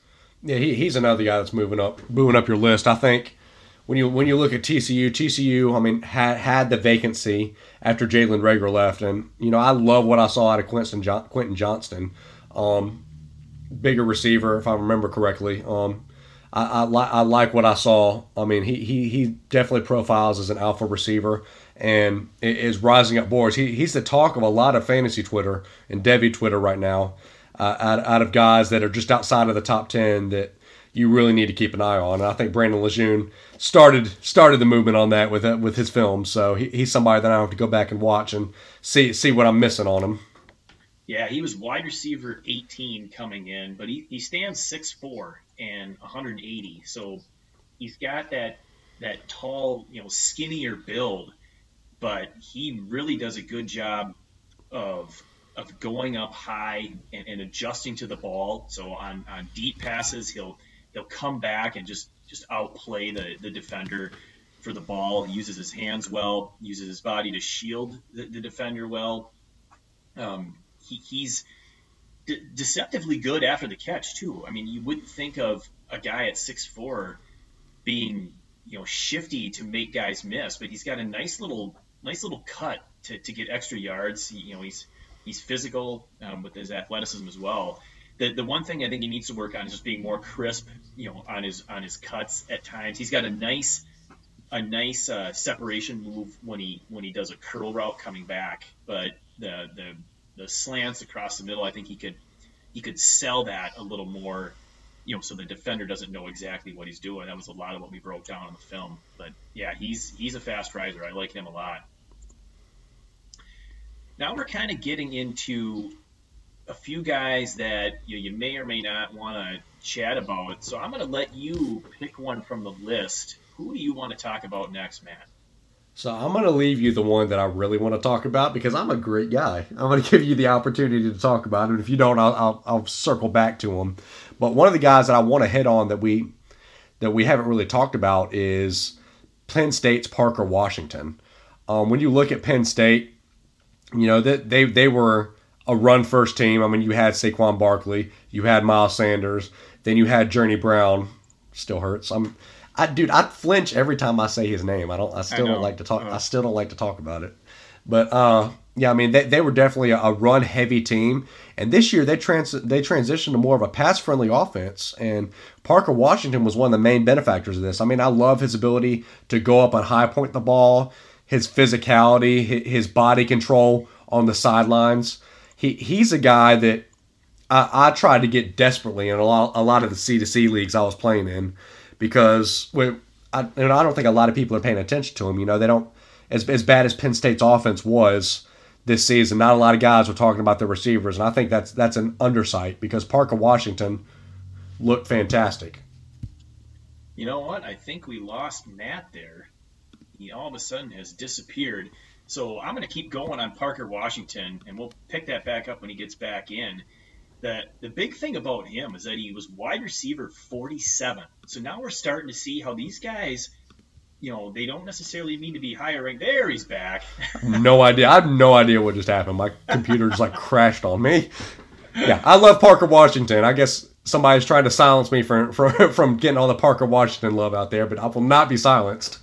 Yeah, he, he's another guy that's moving up, moving up your list. I think when you when you look at T C U, T C U, I mean, had had the vacancy after Jalen Rager left, and you know, I love what I saw out of Quentin John, Quentin Johnston, um, bigger receiver, if I remember correctly. Um, I, I, li- I like what I saw. I mean, he, he he definitely profiles as an alpha receiver and is rising up boards. He he's the talk of a lot of fantasy Twitter and Devy Twitter right now, uh, out out of guys that are just outside of the top ten that you really need to keep an eye on. And I think Brandon Lejeune started started the movement on that with with his film. So he, he's somebody that I have to go back and watch and see see what I'm missing on him. Yeah, he was wide receiver eighteen coming in, but he, he stands six foot four and one hundred eighty. So he's got that that tall, you know, skinnier build, but he really does a good job of of going up high and, and adjusting to the ball. So on, on deep passes, he'll he'll come back and just, just outplay the, the defender for the ball. He uses his hands well, uses his body to shield the, the defender well. Um, he, he's de- deceptively good after the catch too. I mean, you wouldn't think of a guy at six foot four being, you know, shifty to make guys miss, but he's got a nice little nice little cut to, to get extra yards. He, you know, he's he's physical um, with his athleticism as well. The the one thing I think he needs to work on is just being more crisp, you know, on his on his cuts at times. He's got a nice a nice uh, separation move when he when he does a curl route coming back, but the the the slants across the middle, I think he could he could sell that a little more, you know, so the defender doesn't know exactly what he's doing. That was a lot of what we broke down on the film. But yeah, he's he's a fast riser. I like him a lot. Now we're kind of getting into a few guys that you, you may or may not want to chat about. So I'm going to let you pick one from the list. Who do you want to talk about next, Matt? So I'm going to leave you the one that I really want to talk about because I'm a great guy. I'm going to give you the opportunity to talk about it. If you don't, I'll, I'll, I'll circle back to him. But one of the guys that I want to hit on that we that we haven't really talked about is Penn State's Parker Washington. Um, when you look at Penn State, you know that they they were a run first team. I mean, you had Saquon Barkley, you had Miles Sanders, then you had Journey Brown. Still hurts. I'm. I, dude, I flinch every time I say his name. I don't. I still I don't like to talk. Uh, I still don't like to talk about it. But uh, yeah, I mean, they they were definitely a, a run heavy team, and this year they trans they transitioned to more of a pass friendly offense. And Parker Washington was one of the main benefactors of this. I mean, I love his ability to go up and high point the ball, his physicality, his, his body control on the sidelines. He he's a guy that I, I tried to get desperately in a lot a lot of the C to C leagues I was playing in. Because we, I, and I don't think a lot of people are paying attention to him. You know, they don't as as bad as Penn State's offense was this season. Not a lot of guys were talking about their receivers, and I think that's that's an undersight because Parker Washington looked fantastic. You know what? I think we lost Matt there. He all of a sudden has disappeared. So I'm going to keep going on Parker Washington, and we'll pick that back up when he gets back in. The, the big thing about him is that he was wide receiver forty-seven. So now we're starting to see how these guys, you know, they don't necessarily need to be higher ranked. There, he's back. No idea. I have no idea what just happened. My computer just like crashed on me. Yeah, I love Parker Washington. I guess somebody's trying to silence me from, from, from getting all the Parker Washington love out there, but I will not be silenced.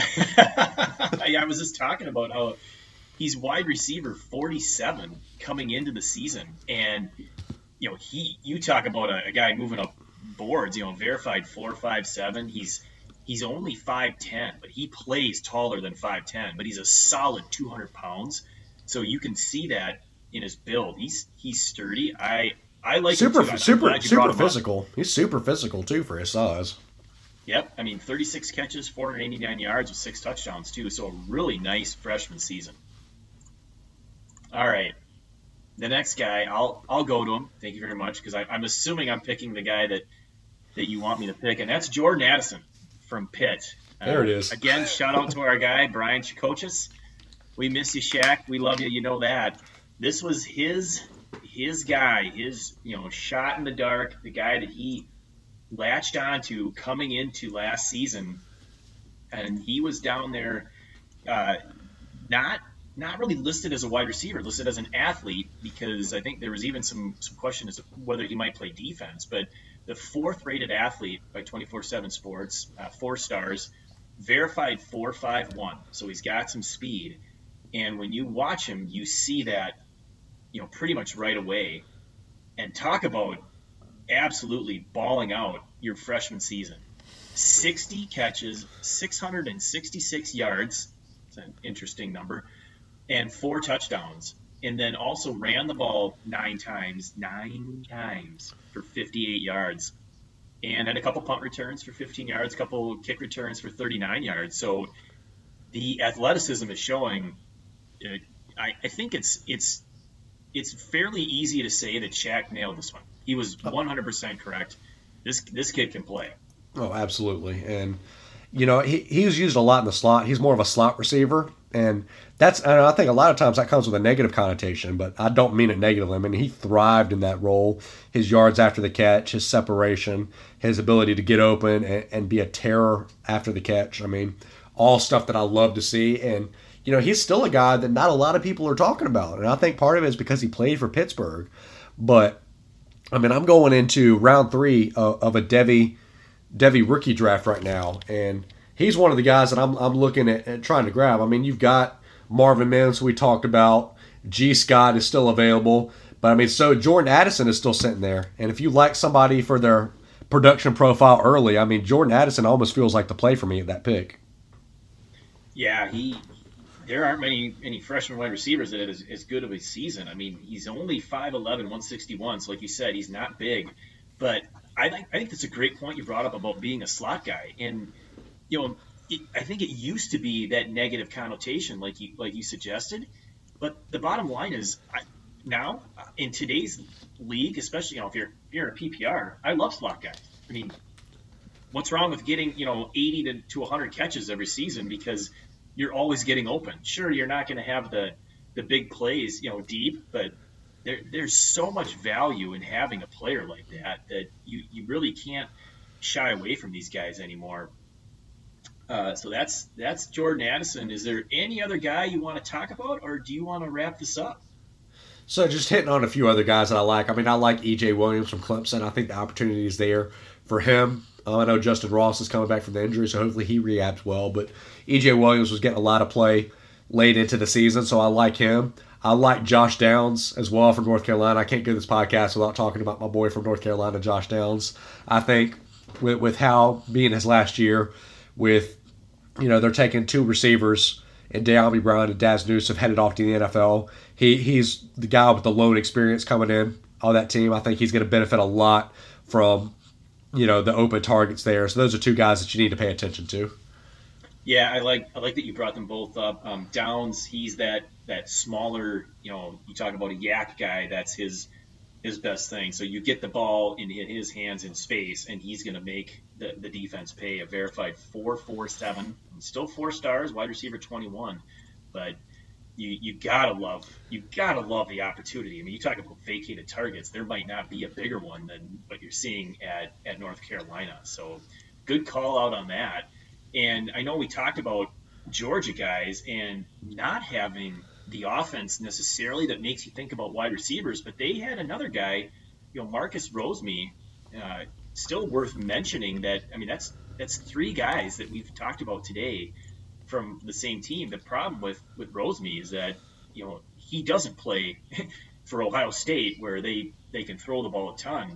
I was just talking about how he's wide receiver forty-seven coming into the season. And you know, he you talk about a, a guy moving up boards, you know, verified four five seven. He's he's only five ten, but he plays taller than five ten, but he's a solid two hundred pounds. So you can see that in his build. He's he's sturdy. I I like super him too. super super physical. He's super physical too for his size. Yep, I mean thirty-six catches, four hundred eighty-nine yards with six touchdowns too. So a really nice freshman season. All right. The next guy, I'll I'll go to him. Thank you very much, because I'm assuming I'm picking the guy that, that you want me to pick, and that's Jordan Addison from Pitt. There uh, it is. Again, shout out to our guy, Brian Chakochis. We miss you, Shaq. We love you. You know that. This was his his guy, his you know shot in the dark, the guy that he latched onto coming into last season, and he was down there, uh, not. Not really listed as a wide receiver, listed as an athlete, because I think there was even some, some question as to whether he might play defense. But the fourth rated athlete by twenty-four seven Sports, uh, four stars, verified four five one. So he's got some speed. And when you watch him, you see that, you know, pretty much right away. And talk about absolutely balling out your freshman season. sixty catches, six hundred sixty-six yards. It's an interesting number. And four touchdowns. And then also ran the ball nine times, nine times for fifty-eight yards. And had a couple punt returns for fifteen yards, a couple kick returns for thirty-nine yards. So the athleticism is showing. Uh, I, I think it's it's it's fairly easy to say that Shaq nailed this one. He was one hundred percent correct. This this kid can play. Oh, absolutely. And, you know, he, he was used a lot in the slot. He's more of a slot receiver. And that's, and I think a lot of times that comes with a negative connotation, but I don't mean it negatively. I mean, he thrived in that role. His yards after the catch, his separation, his ability to get open and, and be a terror after the catch. I mean, all stuff that I love to see. And, you know, he's still a guy that not a lot of people are talking about. And I think part of it is because he played for Pittsburgh. But, I mean, I'm going into round three of, of a Devy, Devy rookie draft right now. And he's one of the guys that I'm I'm looking at, at trying to grab. I mean, you've got Marvin Mims, who we talked about. G. Scott is still available. But, I mean, so Jordan Addison is still sitting there. And if you like somebody for their production profile early, I mean, Jordan Addison almost feels like the play for me at that pick. Yeah, he there aren't many any freshman wide receivers that had as, as good of a season. I mean, he's only five eleven, one sixty-one. So, like you said, he's not big. But I think, I think that's a great point you brought up about being a slot guy. And, you know, it, I think it used to be that negative connotation, like you like you suggested. But the bottom line is, I, now in today's league, especially you know if you're if you're a P P R, I love slot guys. I mean, what's wrong with getting you know eighty to to one hundred catches every season because you're always getting open? Sure, you're not going to have the the big plays, you know, deep, but there there's so much value in having a player like that that you you really can't shy away from these guys anymore. Uh, so that's that's Jordan Addison. Is there any other guy you want to talk about, or do you want to wrap this up? So just hitting on a few other guys that I like. I mean, I like E J Williams from Clemson. I think the opportunity is there for him. Um, I know Justin Ross is coming back from the injury, so hopefully he rehabs well. But E J Williams was getting a lot of play late into the season, so I like him. I like Josh Downs as well from North Carolina. I can't go this podcast without talking about my boy from North Carolina, Josh Downs. I think with, with how being his last year with, you know, they're taking two receivers and De'Ami Brown and Daz Newsome headed off to the N F L. He He's the guy with the loan experience coming in on that team. I think he's going to benefit a lot from, you know, the open targets there. So those are two guys that you need to pay attention to. Yeah, I like I like that you brought them both up. Um, Downs, he's that that smaller, you know, you talk about a yak guy. That's his his best thing. So you get the ball in his hands in space, and he's going to make the, the defense pay. A verified four four seven, still four stars, wide receiver twenty-one, but you you gotta love you gotta love the opportunity. I mean, you talk about vacated targets. There might not be a bigger one than what you're seeing at at North Carolina. So good call out on that. And I know we talked about Georgia guys and not having the offense necessarily that makes you think about wide receivers, but they had another guy, you know, Marcus Rosemy, uh, still worth mentioning that. I mean, that's that's three guys that we've talked about today from the same team. The problem with, with Rosemy is that, you know, he doesn't play for Ohio State where they, they can throw the ball a ton.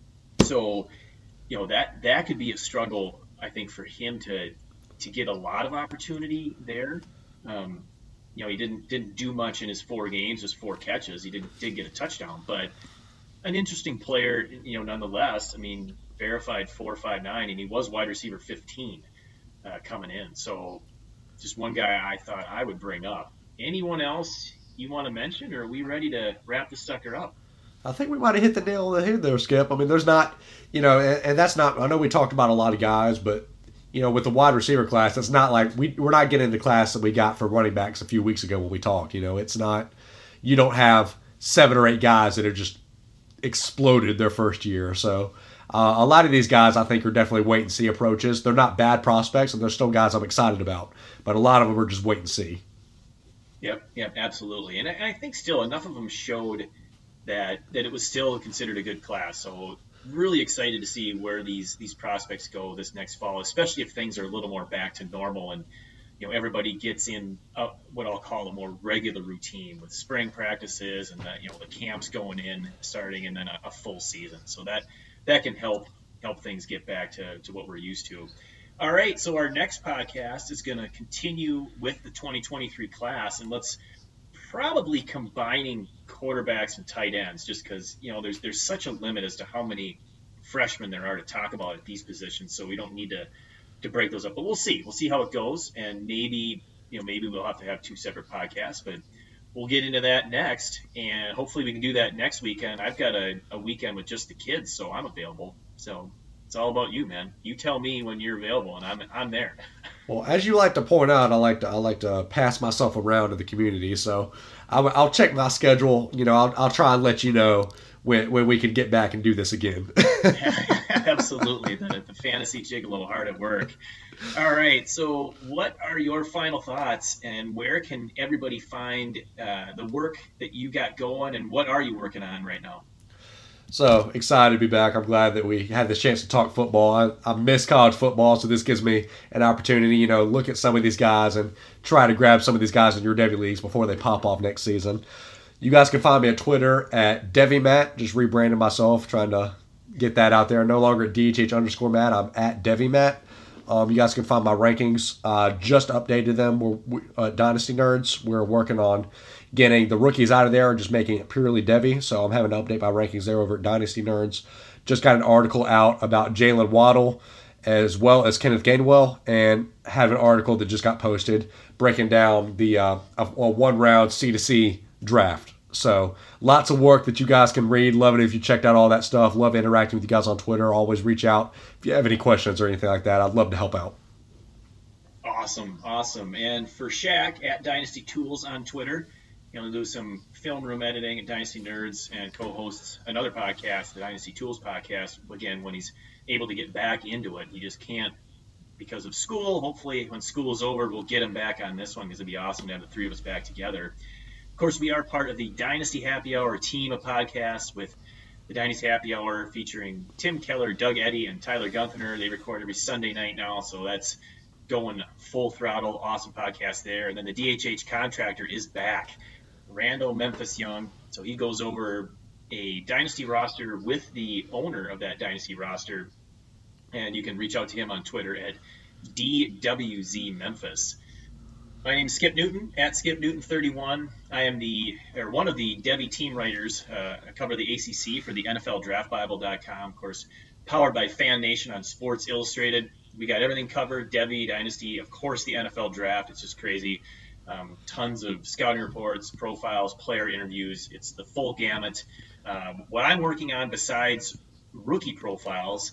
So, you know, that, that could be a struggle, I think, for him to to get a lot of opportunity there. Um, you know, he didn't didn't do much in his four games, just four catches. He did did get a touchdown, but an interesting player, you know, nonetheless. I mean, verified four five nine, and he was wide receiver fifteen uh, coming in. So, just one guy I thought I would bring up. Anyone else you want to mention, or are we ready to wrap this sucker up? I think we might have hit the nail on the head there, Skip. I mean, there's not, you know, and, and that's not, I know we talked about a lot of guys, but, you know, with the wide receiver class, it's not like we, we're not getting the class that we got for running backs a few weeks ago when we talked. You know, it's not, you don't have seven or eight guys that have just exploded their first year. So uh, a lot of these guys, I think, are definitely wait and see approaches. They're not bad prospects, and they're still guys I'm excited about, but a lot of them are just wait and see. Yep, yep, absolutely. And I, and I think still enough of them showed that that it was still considered a good class. So really excited to see where these these prospects go this next fall, especially if things are a little more back to normal and you know everybody gets in uh, what I'll call a more regular routine with spring practices and the, you know the camps going in starting and then a, a full season. So that that can help help things get back to, to what we're used to. All right, so our next podcast is going to continue with the twenty twenty-three class, and let's probably combining quarterbacks and tight ends, just because you know there's there's such a limit as to how many freshmen there are to talk about at these positions, so we don't need to to break those up. But we'll see, we'll see how it goes, and maybe you know maybe we'll have to have two separate podcasts, but we'll get into that next, and hopefully we can do that next weekend. I've got a, a weekend with just the kids, so I'm available. So it's all about you, man. You tell me when you're available, and I'm I'm there. Well, as you like to point out, I like to I like to pass myself around to the community. So I'll, I'll check my schedule. You know, I'll, I'll try and let you know when when we can get back and do this again. Absolutely, the, the fantasy gigolo hard at work. All right, so what are your final thoughts, and where can everybody find uh, the work that you got going, and what are you working on right now? So excited to be back. I'm glad that we had the chance to talk football. I, I miss college football, so this gives me an opportunity, you know, look at some of these guys and try to grab some of these guys in your Devy leagues before they pop off next season. You guys can find me on Twitter at DevyMatt, just rebranding myself, trying to get that out there. No longer at D H H underscore Matt. I'm at DevyMatt. Um, you guys can find my rankings. Uh, just updated them. We're we, uh, Dynasty Nerds. We're working on getting the rookies out of there and just making it purely Devy. So I'm having to update my rankings there over at Dynasty Nerds. Just got an article out about Jalen Waddle as well as Kenneth Gainwell, and have an article that just got posted breaking down the uh, a one-round C to C draft. So lots of work that you guys can read. Love it if you checked out all that stuff. Love interacting with you guys on Twitter. Always reach out if you have any questions or anything like that. I'd love to help out. Awesome, awesome. And for Shaq, at Dynasty Tools on Twitter, he'll do some film room editing at Dynasty Nerds and co-hosts another podcast, the Dynasty Tools podcast, again, when he's able to get back into it. He just can't because of school. Hopefully when school is over, we'll get him back on this one because it'd be awesome to have the three of us back together. Of course, we are part of the Dynasty Happy Hour team of podcasts with the Dynasty Happy Hour featuring Tim Keller, Doug Eddy, and Tyler Gunther. They record every Sunday night now, so that's going full throttle. Awesome podcast there. And then the D H H Contractor is back. Randall Memphis Young. So he goes over a Dynasty roster with the owner of that Dynasty roster. And you can reach out to him on Twitter at D W Z Memphis. My name is Skip Newton, at Skip Newton thirty-one. I am the or one of the Devy team writers. Uh, I cover the A C C for the N F L Draft Bible dot com, of course, powered by Fan Nation on Sports Illustrated. We got everything covered, Devy, Dynasty, of course, the N F L Draft. It's just crazy. Um, tons of scouting reports, profiles, player interviews. It's the full gamut. Um, what I'm working on besides rookie profiles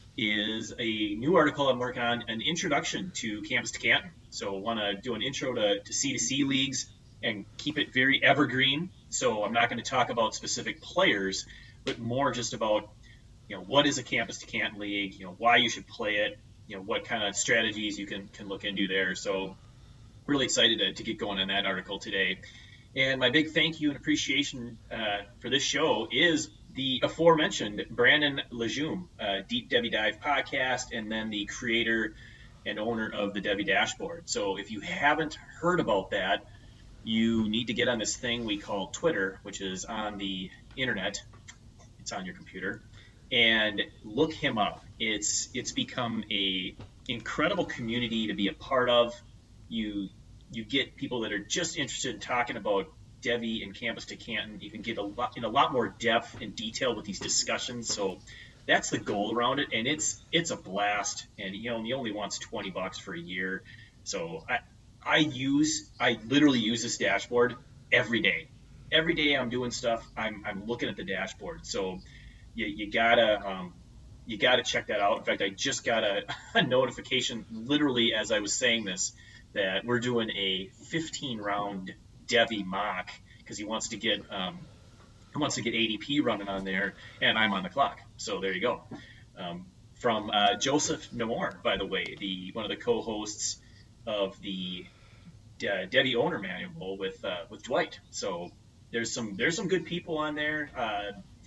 is a new article I'm working on, an introduction to Campus to Canton. So I want to do an intro to, to C to C leagues and keep it very evergreen. So I'm not going to talk about specific players, but more just about, you know, what is a Campus to Canton league, you know, why you should play it, you know, what kind of strategies you can, can look into there. So really excited to, to get going on that article today. And my big thank you and appreciation uh, for this show is the aforementioned Brandon Lejeune, uh, Deep Devy Dive podcast, and then the creator and owner of the Devy Dashboard. So if you haven't heard about that, you need to get on this thing we call Twitter, which is on the internet. It's on your computer, and look him up. It's it's become a incredible community to be a part of. You you get people that are just interested in talking about Devy and Campus to Canton. You can get a lot in a lot more depth and detail with these discussions. So that's the goal around it, and it's it's a blast. And you know, he only wants twenty bucks for a year. So I I use I literally use this dashboard every day. Every day I'm doing stuff. I'm I'm looking at the dashboard. So you you gotta um, you gotta check that out. In fact, I just got a, a notification literally as I was saying this that we're doing a fifteen round Devy mock because he wants to get um, he wants to get A D P running on there, and I'm on the clock. So there you go. Um, from uh, Joseph Noor, by the way, the one of the co-hosts of the uh, Devy Owner Manual with uh, with Dwight. So there's some there's some good people on there. Uh,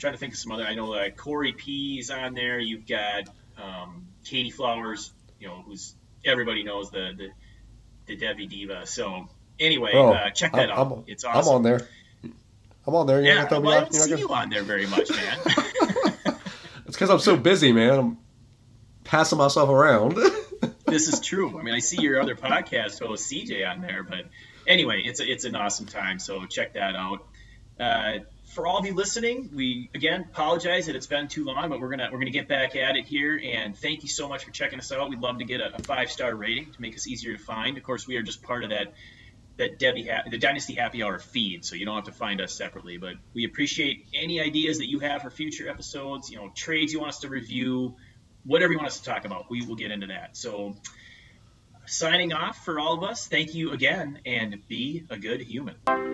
trying to think of some other. I know uh, Corey P's on there. You've got um, Katie Flowers, you know, who's everybody knows the the, the Debbie Diva. So anyway, Oh, uh, check that I'm, out. I'm, It's awesome. I'm on there. I'm on there. You're Yeah, not gonna well, I throw me don't off? see You're you not gonna... on there very much, man. It's because I'm so busy, man. I'm passing myself around. This is true. I mean, I see your other podcast host C J on there, but anyway, it's a, it's an awesome time. So check that out. Uh, for all of you listening, we again apologize that it's been too long, but we're gonna we're gonna get back at it here. And thank you so much for checking us out. We'd love to get a, a five star rating to make us easier to find. Of course, we are just part of that that Debbie ha- the Dynasty Happy Hour feed, so you don't have to find us separately. But we appreciate any ideas that you have for future episodes. You know, trades you want us to review, whatever you want us to talk about, we will get into that. So, signing off for all of us. Thank you again, and be a good human.